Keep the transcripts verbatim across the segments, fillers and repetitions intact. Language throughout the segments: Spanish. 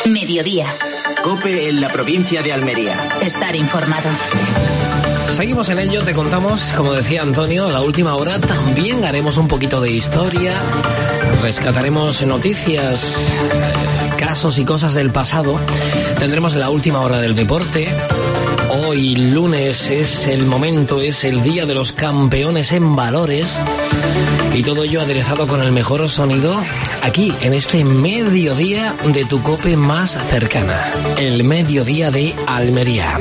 Mediodía. COPE en la provincia de Almería. Estar informado. Seguimos en ello, te contamos, como decía Antonio, la última hora. También haremos un poquito de historia, rescataremos noticias, casos y cosas del pasado. Tendremos la última hora del deporte. Hoy lunes es el momento, es el día de los campeones en valores. Y todo ello aderezado con el mejor sonido aquí, en este mediodía de tu COPE más cercana. El mediodía de Almería.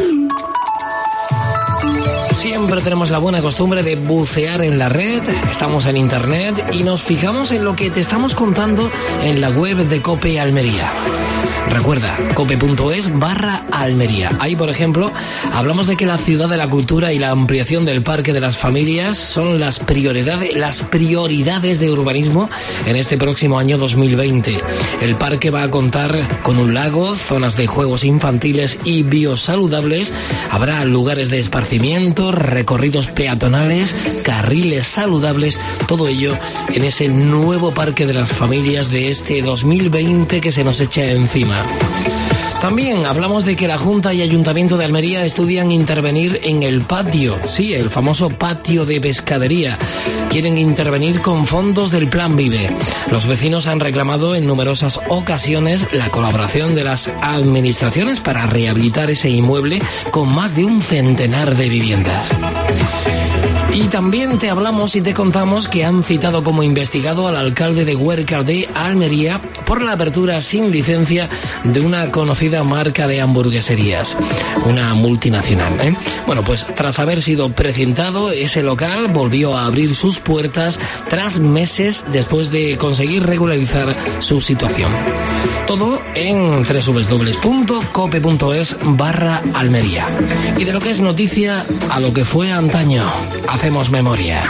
Siempre tenemos la buena costumbre de bucear en la red, estamos en internet y nos fijamos en lo que te estamos contando en la web de COPE Almería. Recuerda, cope.es barra Almería. Ahí, por ejemplo, hablamos de que la ciudad de la cultura y la ampliación del Parque de las Familias son las prioridades, las prioridades de urbanismo en este próximo año dos mil veinte. El parque va a contar con un lago, zonas de juegos infantiles y biosaludables. Habrá lugares de esparcimiento, recorridos peatonales, carriles saludables, todo ello en ese nuevo Parque de las Familias de este dos mil veinte que se nos echa encima. También hablamos de que la Junta y Ayuntamiento de Almería estudian intervenir en el patio, sí, el famoso patio de pescadería. Quieren intervenir con fondos del Plan Vive. Los vecinos han reclamado en numerosas ocasiones la colaboración de las administraciones para rehabilitar ese inmueble con más de un centenar de viviendas. Y también te hablamos y te contamos que han citado como investigado al alcalde de Huércal de Almería por la apertura sin licencia de una conocida marca de hamburgueserías, una multinacional, ¿eh? Bueno, pues tras haber sido precintado, ese local volvió a abrir sus puertas tras meses después de conseguir regularizar su situación. Todo en doble u doble u doble u punto cope punto es barra Almería. Y de lo que es noticia a lo que fue antaño, hacemos memoria.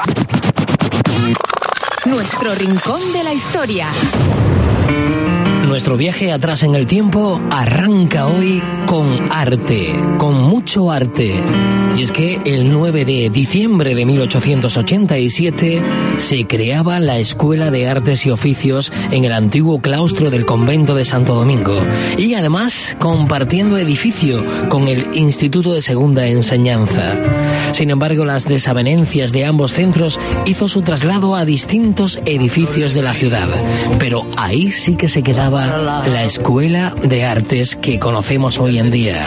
Nuestro rincón de la historia. Nuestro viaje atrás en el tiempo arranca hoy con arte, con mucho arte. Y es que el nueve de diciembre de mil ochocientos ochenta y siete se creaba la Escuela de Artes y Oficios en el antiguo claustro del convento de Santo Domingo. Y además compartiendo edificio con el Instituto de Segunda Enseñanza. Sin embargo, las desavenencias de ambos centros hizo su traslado a distintos edificios de la ciudad. Pero ahí sí que se quedaba la Escuela de Artes que conocemos hoy en día.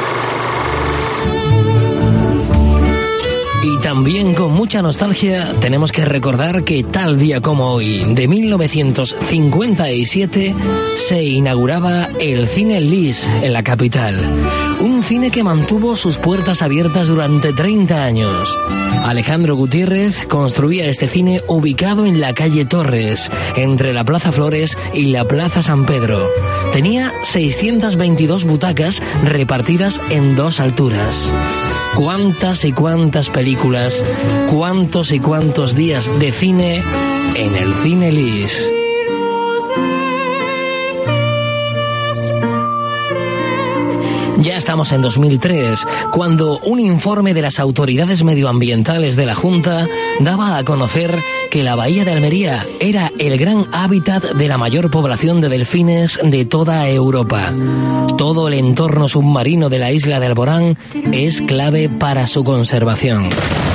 Y también con mucha nostalgia tenemos que recordar que tal día como hoy, de mil novecientos cincuenta y siete, se inauguraba el Cine Lis en la capital. Un cine que mantuvo sus puertas abiertas durante treinta años. Alejandro Gutiérrez construía este cine ubicado en la calle Torres, entre la Plaza Flores y la Plaza San Pedro. Tenía seiscientas veintidós butacas repartidas en dos alturas. Cuántas y cuántas películas, cuántos y cuántos días de cine en el Cine Lis. Ya estamos en dos mil tres, cuando un informe de las autoridades medioambientales de la Junta daba a conocer que la bahía de Almería era el gran hábitat de la mayor población de delfines de toda Europa. Todo el entorno submarino de la isla de Alborán es clave para su conservación.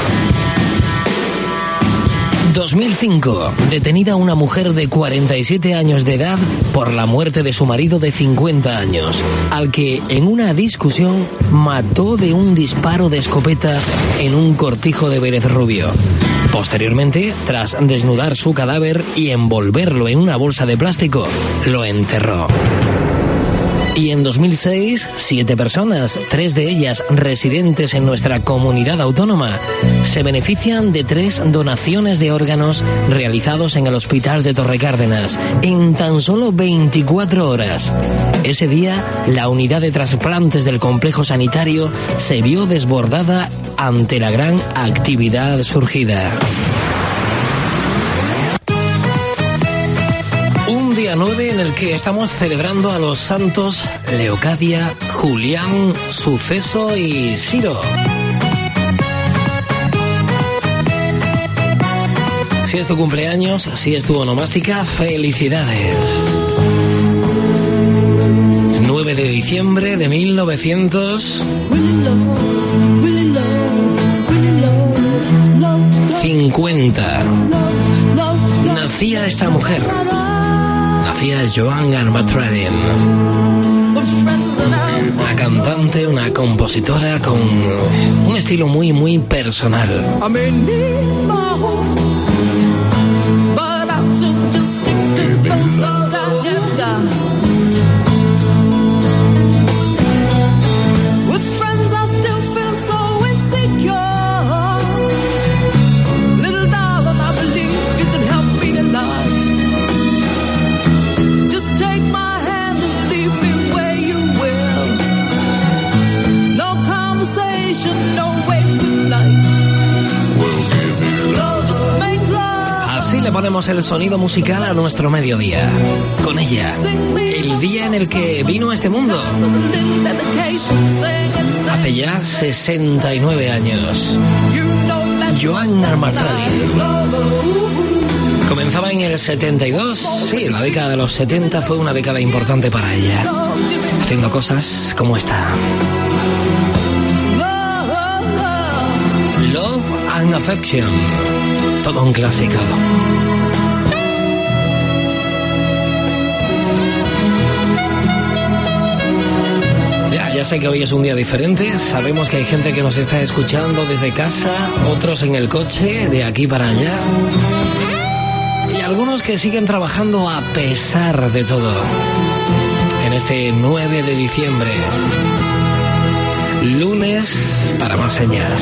dos mil cinco. Detenida una mujer de cuarenta y siete años de edad por la muerte de su marido de cincuenta años, al que en una discusión mató de un disparo de escopeta en un cortijo de Vélez Rubio. Posteriormente, tras desnudar su cadáver y envolverlo en una bolsa de plástico, lo enterró. Y en dos mil seis, siete personas, tres de ellas residentes en nuestra comunidad autónoma, se benefician de tres donaciones de órganos realizados en el Hospital de Torrecárdenas en tan solo veinticuatro horas. Ese día, la unidad de trasplantes del complejo sanitario se vio desbordada ante la gran actividad surgida. nueve en el que estamos celebrando a los santos Leocadia, Julián, Suceso y Ciro. Si es tu cumpleaños, si es tu onomástica, felicidades. diciembre de mil novecientos cincuenta. Nacía esta mujer. Nacía Joan Armatrading. Una cantante, una compositora con un estilo muy, muy personal. Ponemos el sonido musical a nuestro mediodía. Con ella, el día en el que vino a este mundo. Hace ya sesenta y nueve años. Joan Armatrading. Comenzaba en el setenta y dos. Sí, la década de los setenta fue una década importante para ella. Haciendo cosas como esta. Love and Affection. Todo un clásico. Ya, ya sé que hoy es un día diferente. Sabemos que hay gente que nos está escuchando desde casa, otros en el coche, de aquí para allá. Y algunos que siguen trabajando a pesar de todo. En este nueve de diciembre. Lunes para más señas.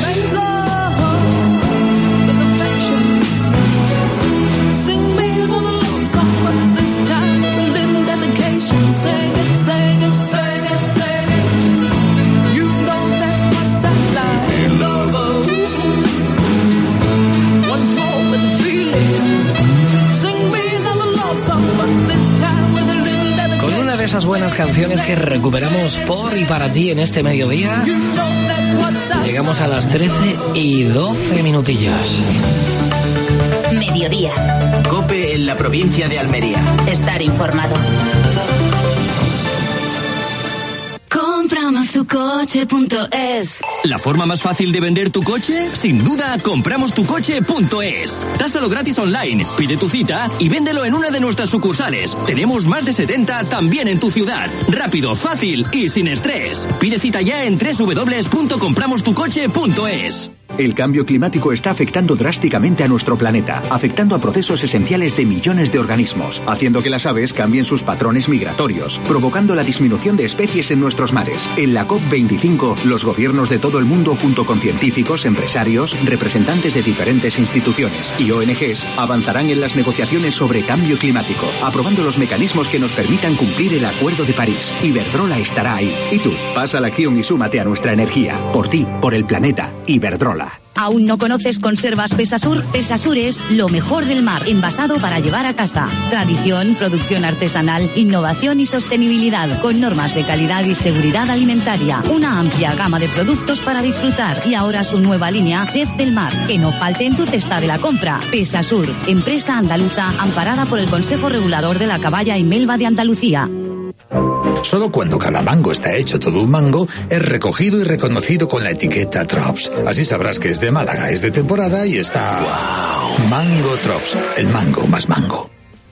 Esas buenas canciones que recuperamos por y para ti en este mediodía. Llegamos a las trece y doce minutillos. Mediodía. COPE en la provincia de Almería. Estar informado. compramos tu coche punto es. ¿La forma más fácil de vender tu coche? Sin duda, compramos tu coche punto es. Tásalo gratis online, pide tu cita y véndelo en una de nuestras sucursales. Tenemos más de setenta también en tu ciudad. Rápido, fácil y sin estrés. Pide cita ya en doble u doble u doble u punto compramos tu coche punto es. El cambio climático está afectando drásticamente a nuestro planeta, afectando a procesos esenciales de millones de organismos, haciendo que las aves cambien sus patrones migratorios, provocando la disminución de especies en nuestros mares. En la COP veinticinco, los gobiernos de todo el mundo, junto con científicos, empresarios, representantes de diferentes instituciones y O N Ges, avanzarán en las negociaciones sobre cambio climático, aprobando los mecanismos que nos permitan cumplir el Acuerdo de París. Iberdrola estará ahí. Y tú, pasa a la acción y súmate a nuestra energía. Por ti, por el planeta. Iberdrola. ¿Aún no conoces Conservas Pesasur? Pesasur es lo mejor del mar, envasado para llevar a casa. Tradición, producción artesanal, innovación y sostenibilidad, con normas de calidad y seguridad alimentaria. Una amplia gama de productos para disfrutar. Y ahora su nueva línea, Chef del Mar. Que no falte en tu cesta de la compra. Pesasur, empresa andaluza amparada por el Consejo Regulador de la Caballa y Melva de Andalucía. Solo cuando cada mango está hecho todo un mango, es recogido y reconocido con la etiqueta Trops. Así sabrás que es de Málaga, es de temporada y está... ¡Wow! Mango Trops, el mango más mango.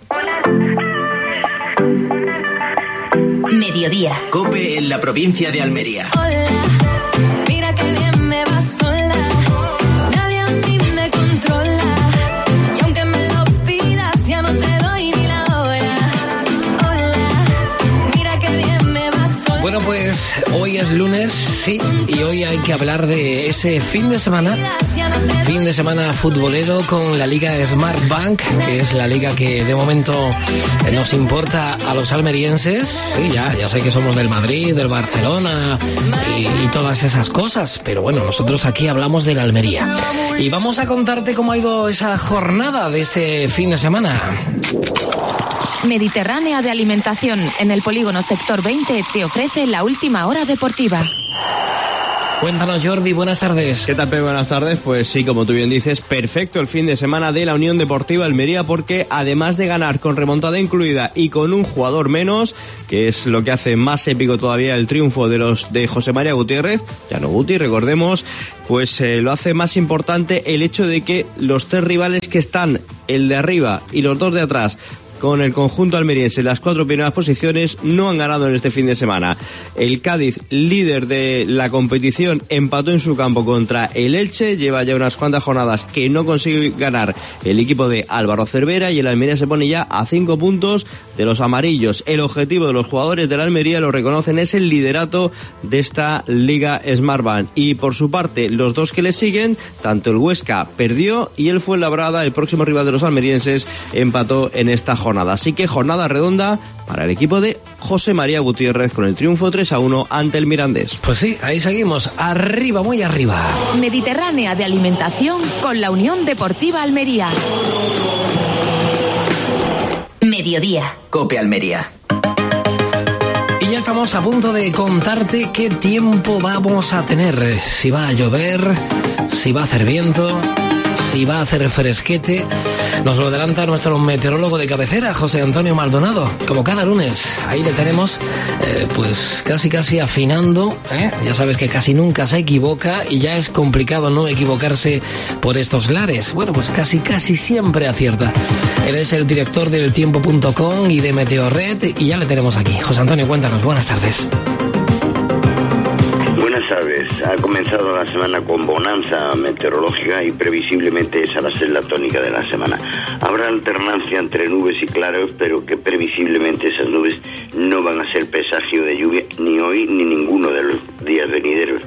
Mediodía. COPE en la provincia de Almería. Hola, mira que bien me va sola. Nadie a mí me controla. Y aunque me lo pidas, ya no te doy ni la hora. Hola, mira que bien me va sola. Bueno, pues hoy es lunes, sí, y hoy hay que hablar de ese fin de semana. Fin de semana futbolero con la Liga Smartbank, que es la liga que de momento nos importa a los almerienses. Sí, ya, ya sé que somos del Madrid, del Barcelona y, y todas esas cosas, pero bueno, nosotros aquí hablamos de la Almería. Y vamos a contarte cómo ha ido esa jornada de este fin de semana. Mediterránea de Alimentación, en el polígono Sector veinte, te ofrece la última hora deportiva. Cuéntanos, Jordi, buenas tardes. ¿Qué tal, Pepe? Buenas tardes. Pues sí, como tú bien dices, perfecto el fin de semana de la Unión Deportiva Almería, porque además de ganar con remontada incluida y con un jugador menos, que es lo que hace más épico todavía el triunfo de los de José María Gutiérrez, ya no Guti, recordemos, pues eh, lo hace más importante el hecho de que los tres rivales que están, el de arriba y los dos de atrás, con el conjunto almeriense, las cuatro primeras posiciones, no han ganado en este fin de semana. El Cádiz, líder de la competición, empató en su campo contra el Elche, lleva ya unas cuantas jornadas que no consigue ganar el equipo de Álvaro Cervera, y el Almería se pone ya a cinco puntos de los amarillos. El objetivo de los jugadores de la Almería, lo reconocen, es el liderato de esta Liga Smartbank. Y por su parte, los dos que le siguen, tanto el Huesca perdió y el Fuenlabrada, el próximo rival de los almerienses, empató en esta jornada. Así que jornada redonda para el equipo de José María Gutiérrez, con el triunfo tres a uno ante el Mirandés. Pues sí, ahí seguimos, arriba, muy arriba. Mediterránea de alimentación con la Unión Deportiva Almería. Mediodía. COPE Almería. Y ya estamos a punto de contarte qué tiempo vamos a tener. Si va a llover, si va a hacer viento, si va a hacer fresquete. Nos lo adelanta nuestro meteorólogo de cabecera, José Antonio Maldonado, como cada lunes. Ahí le tenemos, eh, pues casi casi afinando, ¿eh? Ya sabes que casi nunca se equivoca y ya es complicado no equivocarse por estos lares. Bueno, pues casi casi siempre acierta. Él es el director del tiempo punto com y de Meteorred, y ya le tenemos aquí. José Antonio, cuéntanos, buenas tardes. Buenas tardes. Ha comenzado la semana con bonanza meteorológica y previsiblemente esa va a ser la tónica de la semana. Habrá alternancia entre nubes y claros, pero que previsiblemente esas nubes no van a ser presagio de lluvia ni hoy ni ninguno de los días venideros.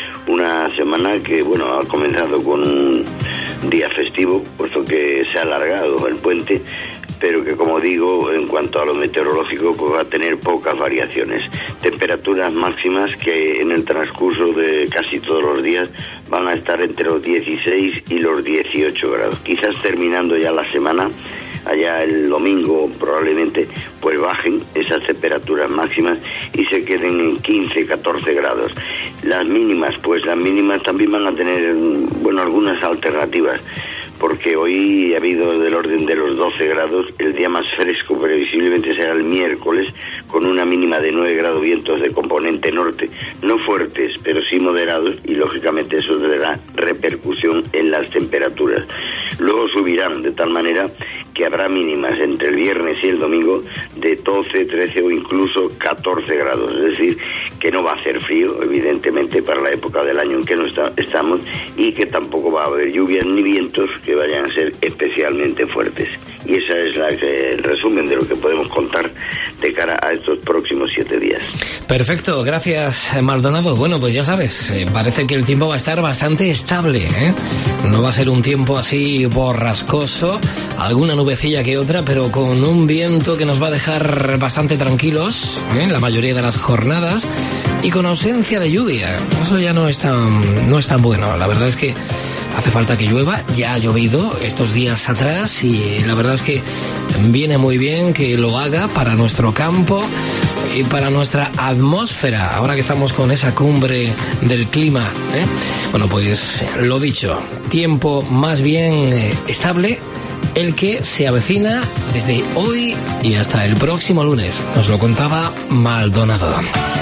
Una semana que, bueno, ha comenzado con un día festivo, puesto que se ha alargado el puente, pero que, como digo, en cuanto a lo meteorológico, pues va a tener pocas variaciones. Temperaturas máximas que en el transcurso de casi todos los días van a estar entre los dieciséis y los dieciocho grados. Quizás terminando ya la semana, allá el domingo probablemente pues bajen esas temperaturas máximas y se queden en quince, catorce grados. Las mínimas, pues las mínimas también van a tener, bueno, algunas alternativas, porque hoy ha habido del orden de los doce grados. El día más fresco previsiblemente será el miércoles, con una mínima de nueve grados, vientos de componente norte, no fuertes, pero sí moderados, y lógicamente eso tendrá repercusión en las temperaturas. Luego subirán de tal manera que habrá mínimas entre el viernes y el domingo de doce, trece o incluso catorce grados, es decir, que no va a hacer frío, evidentemente, para la época del año en que no está, estamos, y que tampoco va a haber lluvias ni vientos que vayan a ser especialmente fuertes. Y ese es la, el resumen de lo que podemos contar de cara a estos próximos siete días. Perfecto, gracias, Maldonado. Bueno, pues ya sabes, eh, parece que el tiempo va a estar bastante estable, ¿eh? No va a ser un tiempo así borrascoso, alguna nubecilla que otra, pero con un viento que nos va a dejar bastante tranquilos, ¿eh?, en la mayoría de las jornadas, y con ausencia de lluvia. Eso ya no es tan, no es tan bueno. La verdad es que hace falta que llueva, ya ha llovido estos días atrás y la verdad es que viene muy bien que lo haga para nuestro campo y para nuestra atmósfera, ahora que estamos con esa cumbre del clima, ¿eh? Bueno, pues lo dicho, tiempo más bien eh, estable, el que se avecina desde hoy y hasta el próximo lunes. Nos lo contaba Maldonado.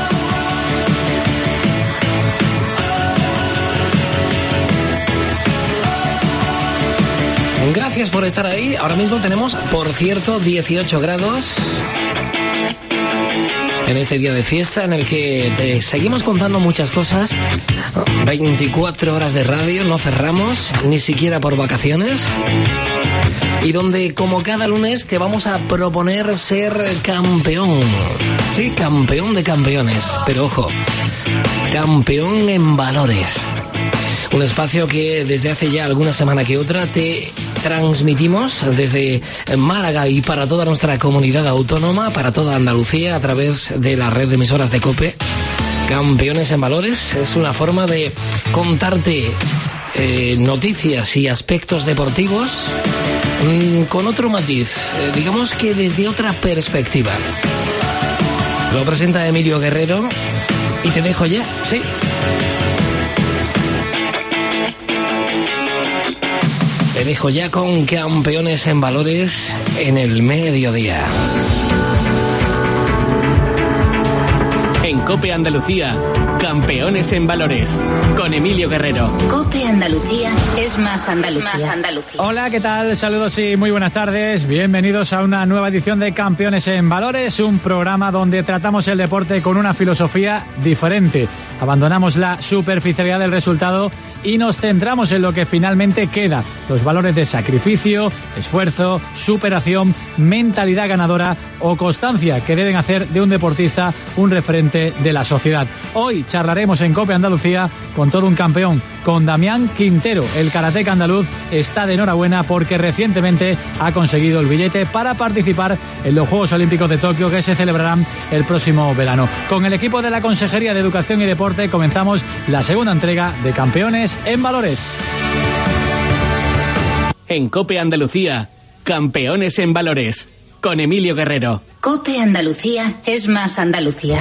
Gracias por estar ahí. Ahora mismo tenemos, por cierto, dieciocho grados en este día de fiesta en el que te seguimos contando muchas cosas. veinticuatro horas de radio, no cerramos, ni siquiera por vacaciones. Y donde, como cada lunes, te vamos a proponer ser campeón. Sí, campeón de campeones. Pero ojo, campeón en valores. Un espacio que desde hace ya alguna semana que otra te transmitimos desde Málaga y para toda nuestra comunidad autónoma, para toda Andalucía, a través de la red de emisoras de COPE. Campeones en Valores es una forma de contarte eh, noticias y aspectos deportivos mmm, con otro matiz, eh, digamos que desde otra perspectiva. Lo presenta Emilio Guerrero y te dejo ya, sí. Te dejo ya con Campeones en Valores en el mediodía. En COPE Andalucía, Campeones en Valores, con Emilio Guerrero. COPE Andalucía es más Andalucía. Más Andalucía. Hola, ¿qué tal? Saludos y muy buenas tardes. Bienvenidos a una nueva edición de Campeones en Valores, un programa donde tratamos el deporte con una filosofía diferente. Abandonamos la superficialidad del resultado y nos centramos en lo que finalmente queda, los valores de sacrificio, esfuerzo, superación, mentalidad ganadora o constancia que deben hacer de un deportista un referente de la sociedad. Hoy charlaremos en COPE Andalucía con todo un campeón, con Damián Quintero. El karateca andaluz está de enhorabuena porque recientemente ha conseguido el billete para participar en los Juegos Olímpicos de Tokio que se celebrarán el próximo verano. Con el equipo de la Consejería de Educación y Deporte comenzamos la segunda entrega de Campeones en Valores. En COPE Andalucía, Campeones en Valores, con Emilio Guerrero. COPE Andalucía es más Andalucía.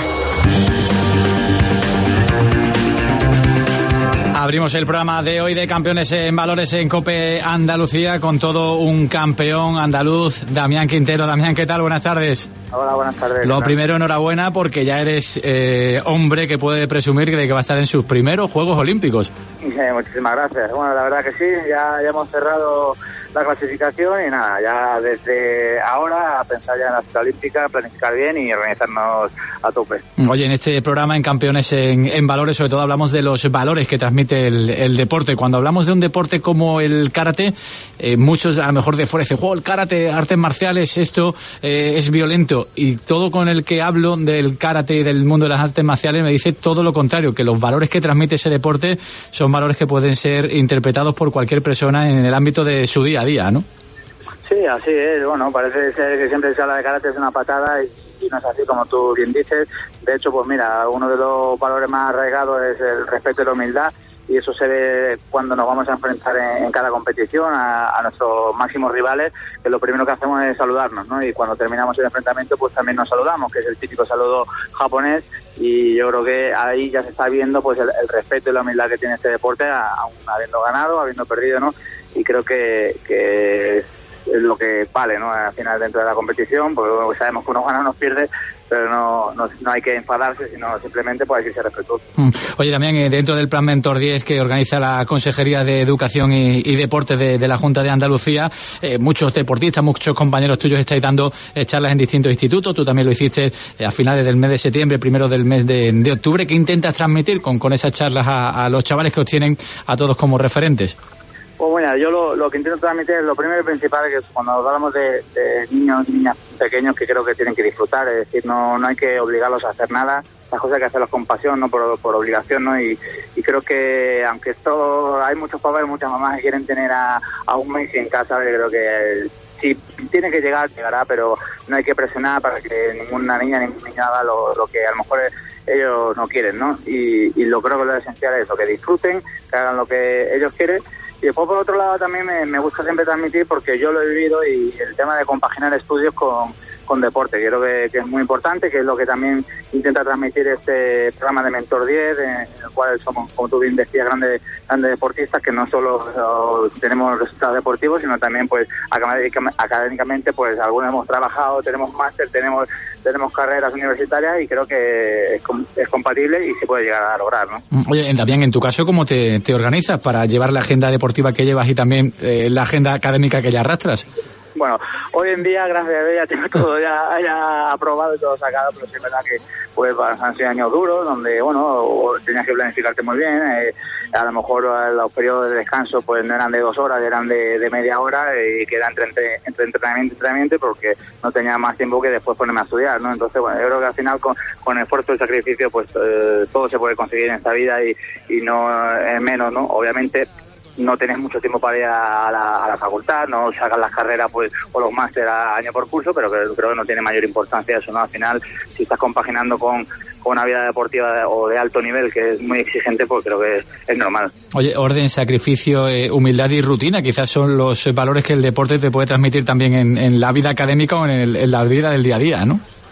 Abrimos el programa de hoy de Campeones en Valores en COPE Andalucía con todo un campeón andaluz, Damián Quintero. Damián, ¿qué tal? Buenas tardes. Hola, buenas tardes. Lo primero, enhorabuena porque ya eres eh, hombre que puede presumir de que va a estar en sus primeros Juegos Olímpicos. Eh, muchísimas gracias. Bueno, la verdad que sí, ya, ya hemos cerrado la clasificación y nada, ya desde ahora a pensar ya en la cita olímpica, planificar bien y organizarnos a tope. Oye, en este programa en Campeones en, en Valores, sobre todo hablamos de los valores que transmite el, el deporte. Cuando hablamos de un deporte como el karate, eh, muchos a lo mejor de fuera dicen, oh, el karate, artes marciales, esto eh, es violento. Y todo con el que hablo del karate y del mundo de las artes marciales me dice todo lo contrario, que los valores que transmite ese deporte son valores que pueden ser interpretados por cualquier persona en el ámbito de su día a día, ¿no? Sí, así es. Bueno, parece ser que siempre se habla de karate es una patada y, y no es así como tú bien dices. De hecho, pues mira, uno de los valores más arraigados es el respeto y la humildad. Y eso se ve cuando nos vamos a enfrentar en, en cada competición a, a nuestros máximos rivales, que lo primero que hacemos es saludarnos, ¿no? Y cuando terminamos el enfrentamiento, pues también nos saludamos, que es el típico saludo japonés, y yo creo que ahí ya se está viendo pues el, el respeto y la humildad que tiene este deporte, aún habiendo ganado, habiendo perdido, ¿no? Y creo que, que es lo que vale, ¿no? Al final dentro de la competición, porque sabemos que uno gana o nos pierde, pero no, no, no hay que enfadarse, sino simplemente pues hay que ser respetuoso. Oye, también dentro del Plan Mentor diez que organiza la Consejería de Educación y, y Deportes de, de la Junta de Andalucía, eh, muchos deportistas, muchos compañeros tuyos estáis dando eh, charlas en distintos institutos. Tú también lo hiciste eh, a finales del mes de septiembre, primero del mes de, de octubre. ¿Qué intentas transmitir con, con esas charlas a, a los chavales que os tienen a todos como referentes? Pues bueno, yo lo, lo que intento transmitir es lo primero y principal, que cuando hablamos de, de niños y niñas pequeños, que creo que tienen que disfrutar, es decir, no no hay que obligarlos a hacer nada, las cosas hay que hacerlas con pasión, no por, por obligación, ¿no? Y, y creo que, aunque esto, hay muchos papás y muchas mamás que quieren tener a, a un Messi en casa, yo creo que si tiene que llegar, llegará, pero no hay que presionar para que ninguna niña ni ningún niño haga lo, lo que a lo mejor ellos no quieren, ¿no? Y, y lo creo que lo esencial es eso, que disfruten, que hagan lo que ellos quieren. Y después, por otro lado, también me, me gusta siempre transmitir, porque yo lo he vivido, y el tema de compaginar estudios con, con deporte, creo que, que es muy importante, que es lo que también intenta transmitir este programa de Mentor diez, en el cual somos, como tú bien decías, grandes, grandes deportistas, que no solo uh, tenemos resultados deportivos, sino también, pues, académicamente, pues, algunos hemos trabajado, tenemos máster, tenemos tenemos carreras universitarias, y creo que es, es compatible y se puede llegar a lograr, ¿no? Oye, también en tu caso, ¿cómo te, te organizas para llevar la agenda deportiva que llevas y también eh, la agenda académica que ya arrastras? Bueno, hoy en día, gracias a Dios, ya tengo todo ya, ya aprobado y todo sacado, pero sí es verdad que pues han sido años duros, donde, bueno, tenías que planificarte muy bien, eh, a lo mejor los periodos de descanso pues no eran de dos horas, eran de, de media hora, y que era entre, entre, entre entrenamiento y entrenamiento, porque no tenía más tiempo que después ponerme a estudiar, ¿no? Entonces, bueno, yo creo que al final con, con esfuerzo y sacrificio, pues eh, todo se puede conseguir en esta vida, y, y no es menos, ¿no? Obviamente, no tenés mucho tiempo para ir a la, a la facultad, no sacas las carreras pues o los máster a año por curso, pero creo, creo que no tiene mayor importancia eso, ¿no? Al final, si estás compaginando con, con una vida deportiva de, o de alto nivel, que es muy exigente, pues creo que es, es normal. Oye, orden, sacrificio, eh, humildad y rutina, quizás son los valores que el deporte te puede transmitir también en, en la vida académica o en, el, en la vida del día a día, ¿no? Sí,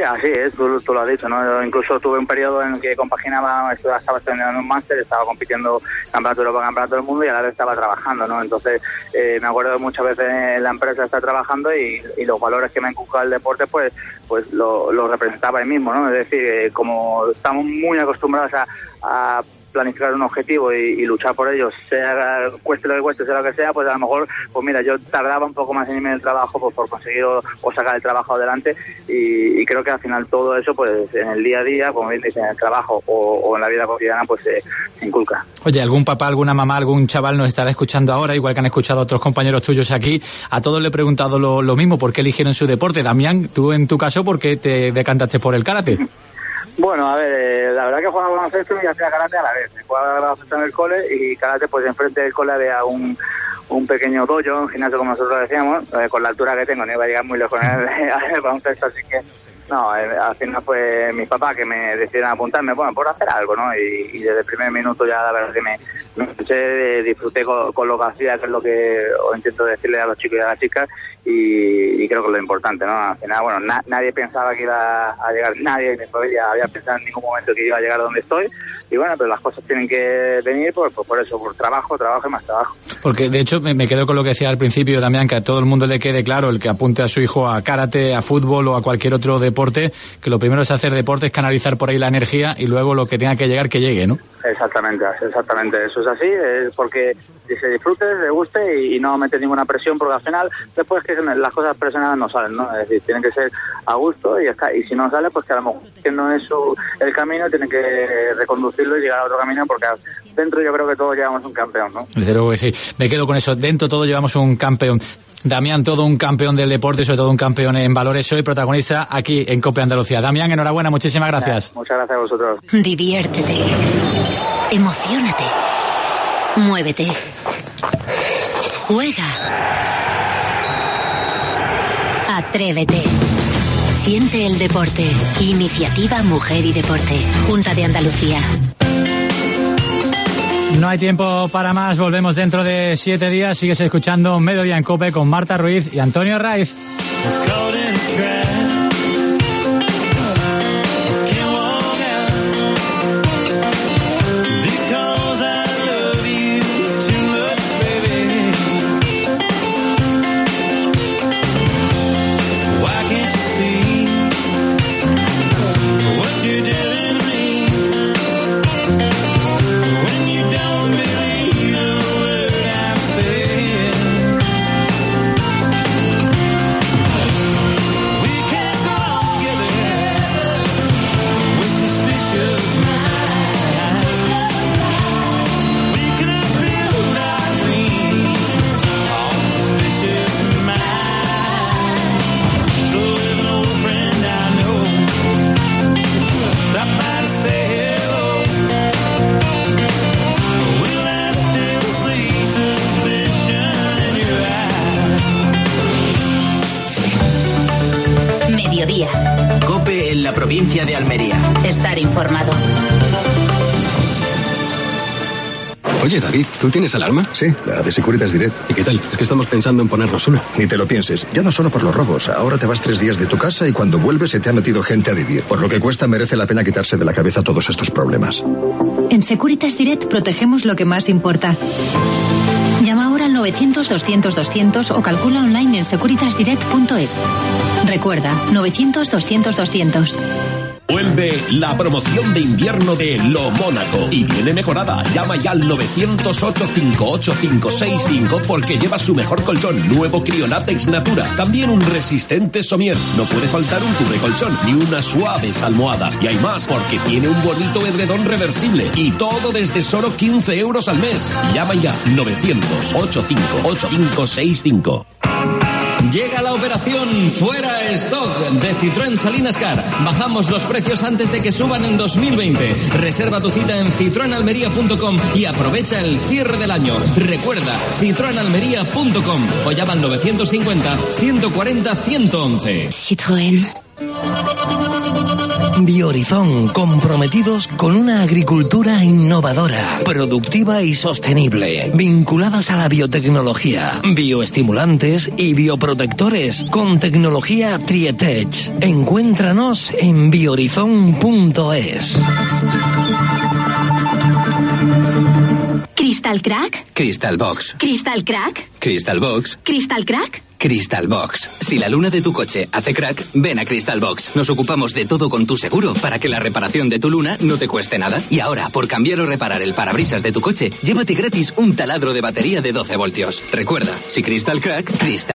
así es, tú, tú lo has dicho, ¿no? Yo incluso tuve un periodo en el que compaginaba, estaba estudiando un máster, estaba compitiendo campeonato de Europa, campeonato del mundo y a la vez estaba trabajando, ¿no? Entonces, eh, me acuerdo de muchas veces en la empresa estar trabajando y, y los valores que me ha inculcado el deporte, pues pues lo, lo representaba ahí mismo, ¿no? Es decir, eh, como estamos muy acostumbrados a, a planificar un objetivo y, y luchar por ello, sea cueste lo que cueste, sea lo que sea, pues a lo mejor, pues mira, yo tardaba un poco más en irme del trabajo pues por conseguir o, o sacar el trabajo adelante y, y creo que al final todo eso, pues en el día a día, como bien dice, en el trabajo o, o en la vida cotidiana, pues se eh, inculca. Oye, algún papá, alguna mamá, algún chaval nos estará escuchando ahora, igual que han escuchado a otros compañeros tuyos aquí. A todos le he preguntado lo, lo mismo, ¿por qué eligieron su deporte? Damián, tú en tu caso, ¿por qué te decantaste por el karate? Bueno, a ver, eh, la verdad que jugaba baloncesto y hacía karate a la vez. Jugaba baloncesto en el cole y karate, pues enfrente del cole había un, un pequeño dojo, un gimnasio como nosotros decíamos, eh, con la altura que tengo, no iba a llegar muy lejos en el, el baloncesto, así que no, eh, al final fue mis papás que me decidieron apuntarme, bueno, por hacer algo, ¿no? Y, y desde el primer minuto ya la verdad que me, me escuché, disfruté con, con lo que hacía, que es lo que os intento decirle a los chicos y a las chicas, y, y creo que es lo importante, ¿no? Al final, bueno, na, nadie pensaba que iba a llegar, nadie en mi familia había pensado en ningún momento que iba a llegar a donde estoy, y bueno, pero las cosas tienen que venir por, por, por eso, por trabajo, trabajo y más trabajo. Porque de hecho me, me quedo con lo que decía al principio, Damián, que a todo el mundo le quede claro, el que apunte a su hijo a karate, a fútbol o a cualquier otro deporte, que lo primero es hacer deporte, es canalizar por ahí la energía y luego lo que tenga que llegar, que llegue, ¿no? Exactamente, exactamente, eso es así, es porque se disfrute, le guste y, y no mete ninguna presión, porque al final después que las cosas presionadas no salen, ¿no? Es decir, tienen que ser a gusto y ya está, y si no sale, pues que a lo mejor que no es su, el camino, tienen que reconducirlo y llegar a otro camino, porque dentro yo creo que todos llevamos un campeón, ¿no? Desde luego que sí, me quedo con eso, dentro todos llevamos un campeón. Damián, todo un campeón del deporte, sobre todo un campeón en valores, hoy protagonista aquí en COPE Andalucía. Damián, enhorabuena, muchísimas gracias. Muchas gracias a vosotros. Diviértete, emociónate, muévete, juega, atrévete, siente el deporte. Iniciativa Mujer y Deporte, Junta de Andalucía. No hay tiempo para más, volvemos dentro de siete días. Sigues escuchando Mediodía en COPE con Marta Ruiz y Antonio Raiz. COPE en la provincia de Almería. Estar informado. Oye, David, ¿tú tienes alarma? Sí, la de Securitas Direct. ¿Y qué tal? Es que estamos pensando en ponernos una. Ni te lo pienses. Ya no solo por los robos. Ahora te vas tres días de tu casa y cuando vuelves se te ha metido gente a vivir. Por lo que cuesta, merece la pena quitarse de la cabeza todos estos problemas. En Securitas Direct protegemos lo que más importa. Llama ahora al novecientos doscientos doscientos o calcula online en securitas direct punto es. Recuerda, novecientos doscientos doscientos. Vuelve la promoción de invierno de Lo Mónaco y viene mejorada. Llama ya al novecientos ocho cinco ocho cinco seis cinco porque lleva su mejor colchón, nuevo Criolátex Natura. También un resistente somier. No puede faltar un cubre colchón ni unas suaves almohadas. Y hay más porque tiene un bonito edredón reversible. Y todo desde solo quince euros al mes. Llama ya novecientos ocho cinco ocho cinco seis cinco. Llega la operación Fuera Stock de Citroën Salinas Car. Bajamos los precios antes de que suban en dos mil veinte. Reserva tu cita en citroen almería punto com y aprovecha el cierre del año. Recuerda, citroen almería punto com o llama al novecientos cincuenta ciento cuarenta ciento once. Citroën. Biohorizon, comprometidos con una agricultura innovadora, productiva y sostenible, vinculadas a la biotecnología, bioestimulantes y bioprotectores, con tecnología Trietech. Encuéntranos en biohorizon punto es. ¿Crystal Crack? Crystal Box. ¿Crystal Crack? Crystal Box. ¿Crystal Crack? Crystal Box. Si la luna de tu coche hace crack, ven a Crystal Box. Nos ocupamos de todo con tu seguro para que la reparación de tu luna no te cueste nada. Y ahora, por cambiar o reparar el parabrisas de tu coche, llévate gratis un taladro de batería de doce voltios. Recuerda, si Crystal Crack, Crystal.